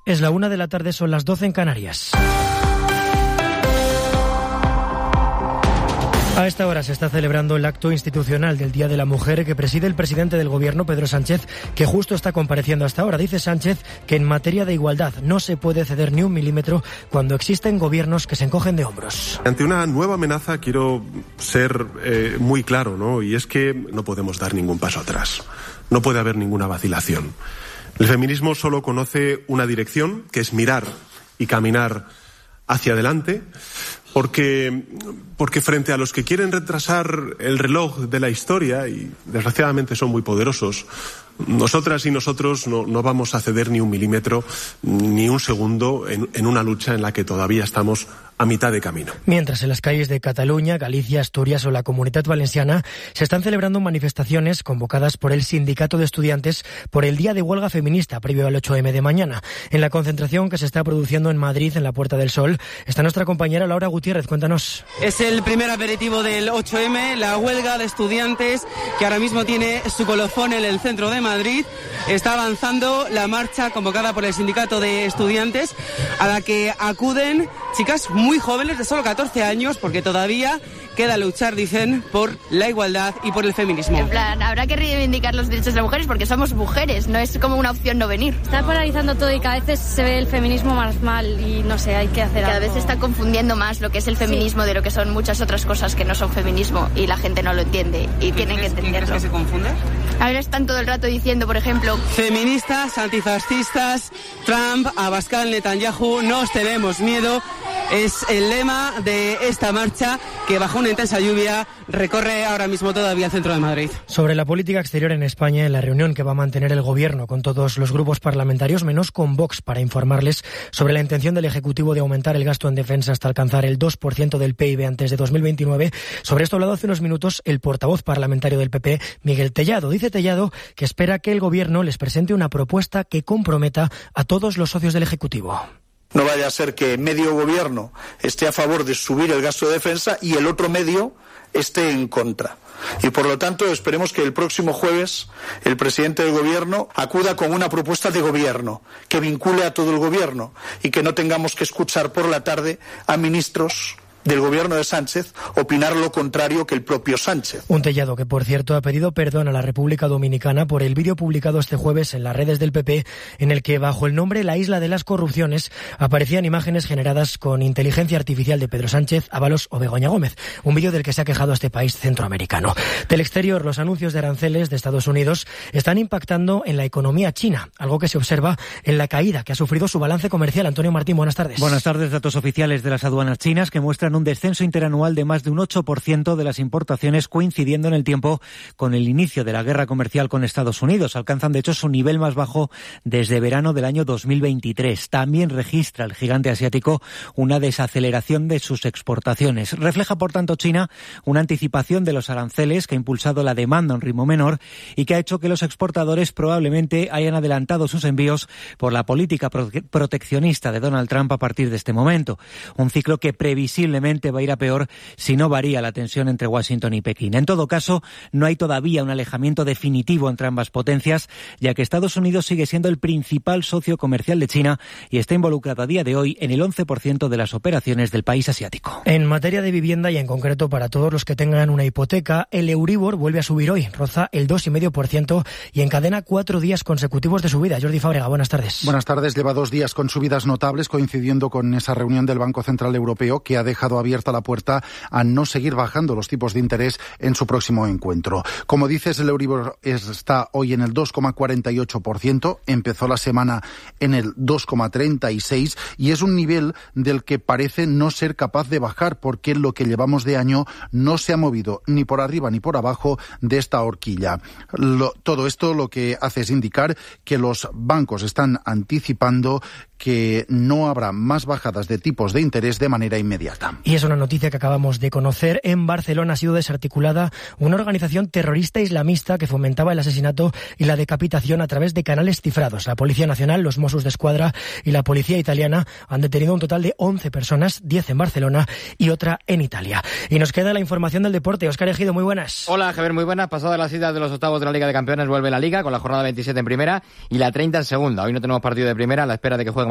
Es la 1 de la tarde, son las 12 en Canarias. A esta hora se está celebrando el acto institucional del Día de la Mujer que preside el presidente del Gobierno, Pedro Sánchez, que justo está compareciendo hasta ahora. Dice Sánchez que en materia de igualdad no se puede ceder ni un milímetro cuando existen gobiernos que se encogen de hombros. Ante una nueva amenaza quiero ser muy claro, ¿no? Y es que no podemos dar ningún paso atrás. No puede haber ninguna vacilación. El feminismo solo conoce una dirección, que es mirar y caminar hacia adelante, porque frente a los que quieren retrasar el reloj de la historia, y desgraciadamente son muy poderosos, nosotras y nosotros no vamos a ceder ni un milímetro, ni un segundo en una lucha en la que todavía estamos a mitad de camino. Mientras en las calles de Cataluña, Galicia, Asturias o la Comunitat Valenciana se están celebrando manifestaciones convocadas por el Sindicato de Estudiantes por el Día de Huelga Feminista previo al 8M de mañana. En la concentración que se está produciendo en Madrid, en la Puerta del Sol, está nuestra compañera Laura Gutiérrez. Cuéntanos. Es el primer aperitivo del 8M, la huelga de estudiantes que ahora mismo tiene su colofón en el centro de Madrid. Está avanzando la marcha convocada por el Sindicato de Estudiantes, a la que acuden chicas muy jóvenes, de solo 14 años, porque todavía queda luchar, dicen, por la igualdad y por el feminismo. En plan, habrá que reivindicar los derechos de las mujeres porque somos mujeres, no es como una opción no venir. Está polarizando todo y cada vez se ve el feminismo más mal y no sé, hay que hacer algo. Cada vez se está confundiendo más lo que es el feminismo de lo que son muchas otras cosas que no son feminismo y la gente no lo entiende y tienen que entenderlo. ¿Crees que se confunde? Ahora están todo el rato diciendo, por ejemplo, feministas, antifascistas, Trump, Abascal, Netanyahu, no os tenemos miedo. Es el lema de esta marcha que bajo una intensa lluvia recorre ahora mismo todavía el centro de Madrid. Sobre la política exterior en España, en la reunión que va a mantener el Gobierno con todos los grupos parlamentarios, menos con Vox, para informarles sobre la intención del Ejecutivo de aumentar el gasto en defensa hasta alcanzar el 2% del PIB antes de 2029. Sobre esto ha hablado hace unos minutos el portavoz parlamentario del PP, Miguel Tellado. Dice Tellado que espera que el Gobierno les presente una propuesta que comprometa a todos los socios del Ejecutivo. No vaya a ser que medio gobierno esté a favor de subir el gasto de defensa y el otro medio esté en contra. Y por lo tanto esperemos que el próximo jueves el presidente del gobierno acuda con una propuesta de gobierno que vincule a todo el gobierno y que no tengamos que escuchar por la tarde a ministros del gobierno de Sánchez opinar lo contrario que el propio Sánchez. Un Tellado que, por cierto, ha pedido perdón a la República Dominicana por el vídeo publicado este jueves en las redes del PP, en el que, bajo el nombre La Isla de las Corrupciones, aparecían imágenes generadas con inteligencia artificial de Pedro Sánchez, Ábalos o Begoña Gómez. Un vídeo del que se ha quejado este país centroamericano. Del exterior, los anuncios de aranceles de Estados Unidos están impactando en la economía china, algo que se observa en la caída que ha sufrido su balance comercial. Antonio Martín, buenas tardes. Buenas tardes. Datos oficiales de las aduanas chinas que muestran un descenso interanual de más de un 8% de las importaciones, coincidiendo en el tiempo con el inicio de la guerra comercial con Estados Unidos. Alcanzan, de hecho, su nivel más bajo desde verano del año 2023. También registra el gigante asiático una desaceleración de sus exportaciones. Refleja, por tanto, China una anticipación de los aranceles que ha impulsado la demanda a un ritmo menor y que ha hecho que los exportadores probablemente hayan adelantado sus envíos por la política proteccionista de Donald Trump a partir de este momento. Un ciclo que previsiblemente va a ir a peor si no varía la tensión entre Washington y Pekín. En todo caso, no hay todavía un alejamiento definitivo entre ambas potencias, ya que Estados Unidos sigue siendo el principal socio comercial de China y está involucrado a día de hoy en el 11% de las operaciones del país asiático. En materia de vivienda y en concreto para todos los que tengan una hipoteca, el Euribor vuelve a subir hoy, roza el 2,5% y encadena 4 días consecutivos de subida. Jordi Fábrega, buenas tardes. Buenas tardes. Lleva 2 días con subidas notables, coincidiendo con esa reunión del Banco Central Europeo que ha dejado abierta la puerta a no seguir bajando los tipos de interés en su próximo encuentro. Como dices, el Euribor está hoy en el 2,48%, empezó la semana en el 2,36% y es un nivel del que parece no ser capaz de bajar porque lo que llevamos de año no se ha movido ni por arriba ni por abajo de esta horquilla. Todo esto lo que hace es indicar que los bancos están anticipando que no habrá más bajadas de tipos de interés de manera inmediata. Y es una noticia que acabamos de conocer. En Barcelona ha sido desarticulada una organización terrorista islamista que fomentaba el asesinato y la decapitación a través de canales cifrados. La Policía Nacional, los Mossos d'Esquadra y la Policía Italiana han detenido un total de 11 personas, 10 en Barcelona y otra en Italia. Y nos queda la información del deporte. Óscar Ejido, muy buenas. Hola, Javier, muy buenas. Pasada las idas de los octavos de la Liga de Campeones, vuelve la Liga con la jornada 27 en primera y la 30 en segunda. Hoy no tenemos partido de primera a la espera de que jueguen